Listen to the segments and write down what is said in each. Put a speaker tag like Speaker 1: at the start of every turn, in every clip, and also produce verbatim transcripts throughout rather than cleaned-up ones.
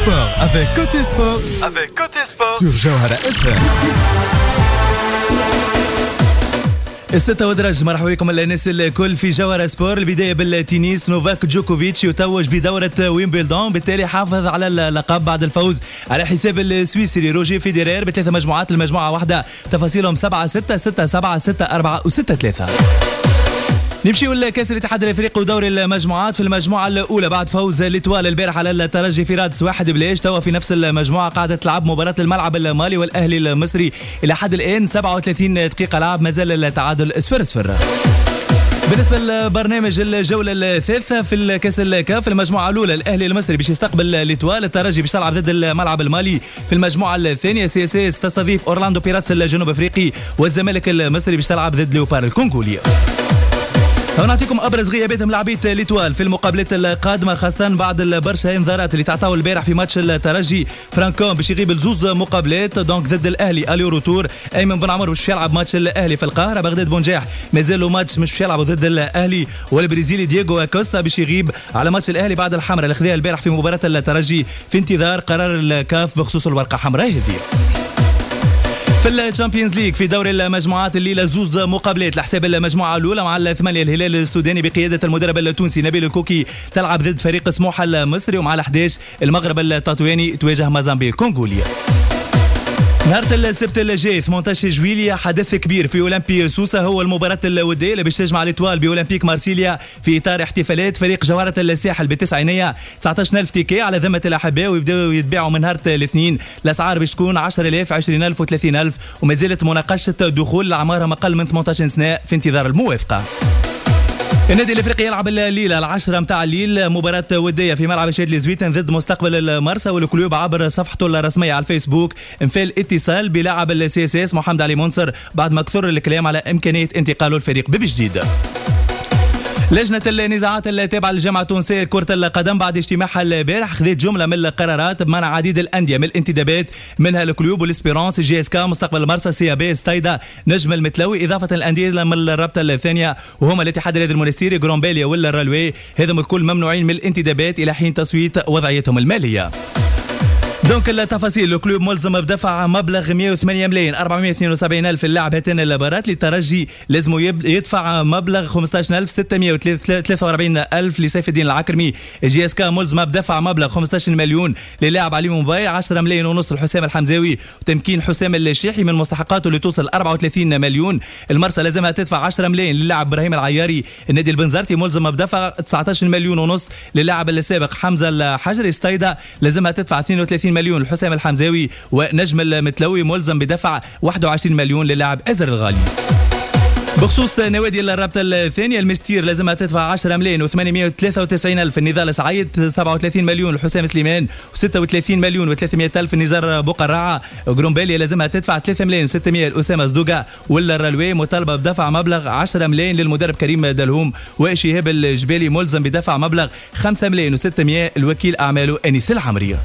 Speaker 1: Sport avec Côté Sport. Avec Côté Sport sur Jawhara اف ام. الستة ودرج. مرحبا بكم الناس الكل في جوهرة سبور. البداية بالتنس. نوفاك جوكوفيتش يتوج بدورة ويمبلدون، بالتالي حافظ على اللقب بعد الفوز على حساب السويسري روجي فيدرير بثلاثة مجموعات. المجموعة واحدة تفاصيلهم سبعة ستة ستة سبعة ستة أربعة وستة ثلاثة. نمشيو لكاس الاتحاد الافريقي ودوري المجموعات. في المجموعه الاولى بعد فوز ليتوال البارح على الترجي في رادس واحد بلاش، توا في نفس المجموعه قاعده تلعب مباراه الملعب المالي والاهلي المصري. الى حد الان سبعة وثلاثين دقيقه لعب، مازال التعادل صفر صفر. بالنسبه لبرنامج الجوله الثالثه في الكاس الكاف، في المجموعه الاولى الاهلي المصري باش يستقبل ليتوال، الترجي باش تلعب ضد الملعب المالي. في المجموعه الثانيه سي اس اس تستضيف اورلاندو بيراتس الجنوب افريقي، والزمالك المصري باش تلعب ضد ليوبار الكونغولي. ونعطيكم ابرز غيابات ملاعبيه ليتوال في المقابلات القادمه، خاصه بعد البرشا انذارات اللي تعطاو البارح في ماتش الترجي. فرانكون باش يغيب لزوز مقابلات دونك ضد الاهلي اليو روتور. ايمن بن عمر باش يلعب ماتش الاهلي في القاهره. بغداد بونجاح مازالوا ماتش مش باش يلعبوا ضد الاهلي. والبرازيلي دييغو اكوستا باش يغيب على ماتش الاهلي بعد الحمراء اللي خذاها البارح في مباراه الترجي، في انتظار قرار الكاف بخصوص الورقه الحمراء هذه. في الشامبيونز ليج في دوري المجموعات الليله زوز مقابلات لحساب المجموعه الاولى مع الثمانيه. الهلال السوداني بقياده المدرب التونسي نبيل الكوكي تلعب ضد فريق سموحه المصري، ومع الأحد عشر المغرب التطواني تواجه موزامبيق الكونغولي. نهار السبت الجاي ثمانية عشر جويلية حدث كبير في أولمبي سوسة، هو المباراة الودية اللي باش تجمع الإتوال بأولمبيك مارسيليا في إطار احتفالات فريق جوهرة الساحل بالتسعينية. تسعة عشر ألف تيكي على ذمة الأحباء ويبداو يتباعوا من نهار الاثنين. الأسعار باش تكون عشرة آلاف عشرين ألف وثلاثين ألف، وما زالت مناقشة دخول لأعمارهم أقل من ثمانية عشر سنة في انتظار الموافقة. النادي الافريقي يلعب الليله العشرة متاع الليل مباراه وديه في ملعب الشهيد لزويتن ضد مستقبل المرسى، والكلوب عبر صفحته الرسميه على الفيسبوك انفال اتصال بلاعب السي اس اس محمد علي منصر بعد ما كثر الكلام على امكانيه انتقاله الفريق بجديد. لجنة النزاعات التابعة للجامعة التونسية لكرة القدم بعد اجتماعها البارح خذت جملة من القرارات بمنع عديد الأندية من الانتدابات، منها الكلوب والإسبيرانس جي اس كا مستقبل المرسى سي بي ستايدا نجم المتلوي، إضافة الأندية من الرابطة الثانية وهما الاتحاد الرياضي المونستيري جرومباليا ولا الرلوي، هذم الكل ممنوعين من الانتدابات إلى حين تصويت وضعيتهم المالية. دونك التفاصيل، الكلوب ملزم بدفع مبلغ مئة وثمانية ملايين أربعمئة واثنين وسبعين ألف اللاعب هاتين المباريات. للترجي لازم يدفع مبلغ خمسة عشر ألف وستمئة وثلاثة وأربعين ألف لسيف الدين العكرمي. جي اس كا ملزم بدفع مبلغ خمسة عشر مليون للاعب علي موباي، عشرة ملايين ونص لحسام الحمزاوي، وتمكين حسام الشيحي من مستحقاته اللي توصل أربعة وثلاثين مليون. المرسى لازمها تدفع عشرة ملايين للاعب ابراهيم العياري. النادي البنزرتي ملزم بدفع تسعة عشر مليون ونص للاعب السابق حمزه الحجري. ستايدا لازمها تدفع اثنين وثلاثين مليون لحسام الحمزاوي، ونجم المتلوي ملزم بدفع واحد وعشرين مليون للاعب ازر الغالي. بخصوص نوادي الرابطة الثانية، المستير لازمها تدفع عشرة ملايين وثمانمئة وثلاثة وتسعين ألف النضال سعيد، سبعة وثلاثين مليون لحسام سليمان، وستة وثلاثين مليون وثلاثمئة ألف النزار بقراعة. جرومباليا لازمها تدفع ثلاثة ملايين وستمئة لأسامة صدوقة، ولا الرلوي مطالبة بدفع مبلغ عشرة ملايين للمدرب كريم دلهوم، وشهاب الجبالي ملزم بدفع مبلغ خمسة ملايين وستمئة لوكيل أعماله أنيس العمرية.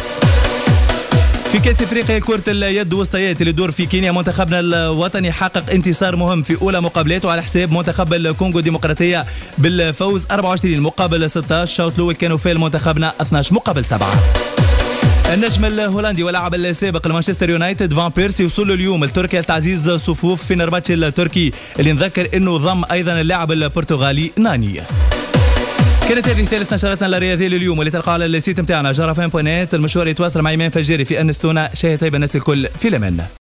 Speaker 1: في كاس افريقيا كرة اليد وسطيات اللي تدور في كينيا، منتخبنا الوطني حقق انتصار مهم في اولى مقابلاته على حساب منتخب الكونغو الديمقراطيه بالفوز أربعة وعشرين مقابل ستة عشر. الشوط الاول كانوا فيه منتخبنا اثني عشر مقابل سبعة. النجم الهولندي واللاعب السابق لمانشستر يونايتد فان بيرسي وصل اليوم لتركيا لتعزيز صفوف فينرباتشي التركي، اللي نذكر انه ضم ايضا اللاعب البرتغالي ناني. كانت هذه ثالث نشراتنا الرياضيه لليوم واللي تلقى على السيت نتاعنا جرافين بوينات. المشوار يتواصل مع ايمان فجاري في انستونا. شاهد طيب الناس الكل في الامان.